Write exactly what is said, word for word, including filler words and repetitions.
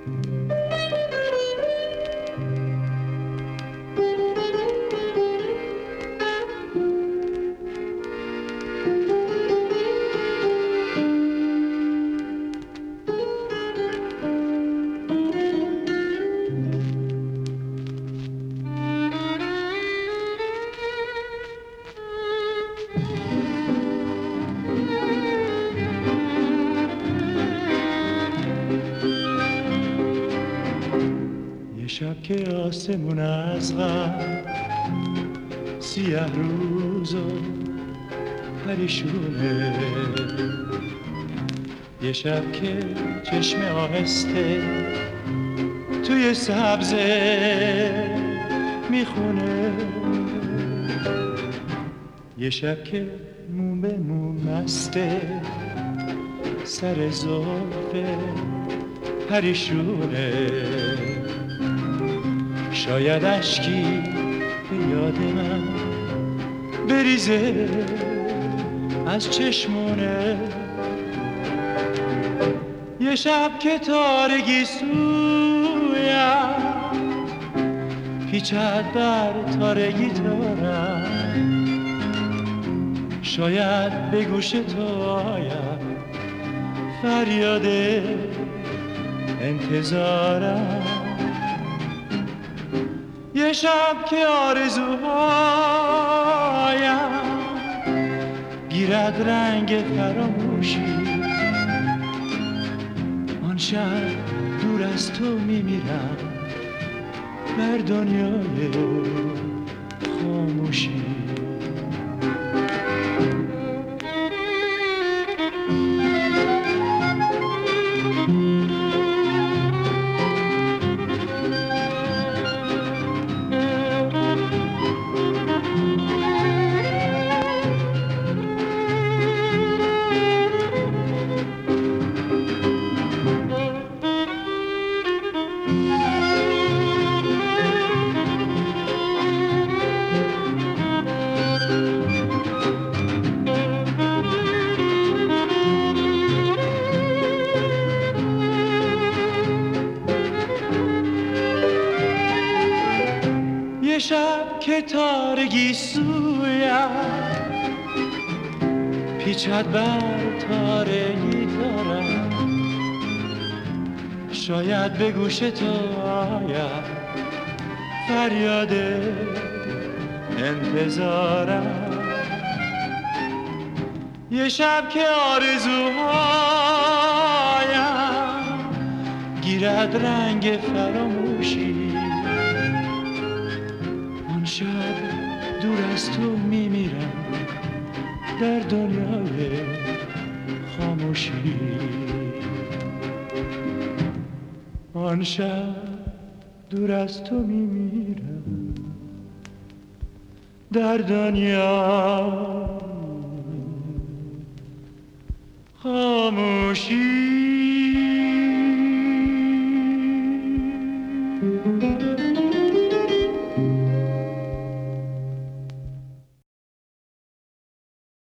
شب که آسمون از غم سیه روز و پریشونه، یه شب که چشم آهسته توی سبزه میخونه، یه شب که مو به مو مسته سر زلف پریشونه، شاید اشکی به یاد من بریزه از چشمونه، یه شب که تارگی سویم پیچد بر تار گیتارم، شاید به گوش تو آیم فریاد انتظارم، یه شب که آرزوهایم گیرد رنگ فراموشی، آن شب دور از تو میمیرم بر دنیای خاموشی. یه شب که تارگی سویم پیچد بر تار گیتارم، شاید به گوش تو آید فریاد انتظارم، یه شب که آرزوهایم گیرد رنگ فراموشی، شب دور از تو میمیرم در دنیای خاموشی، آن شب دور از تو میمیرم در دنیای خاموشی.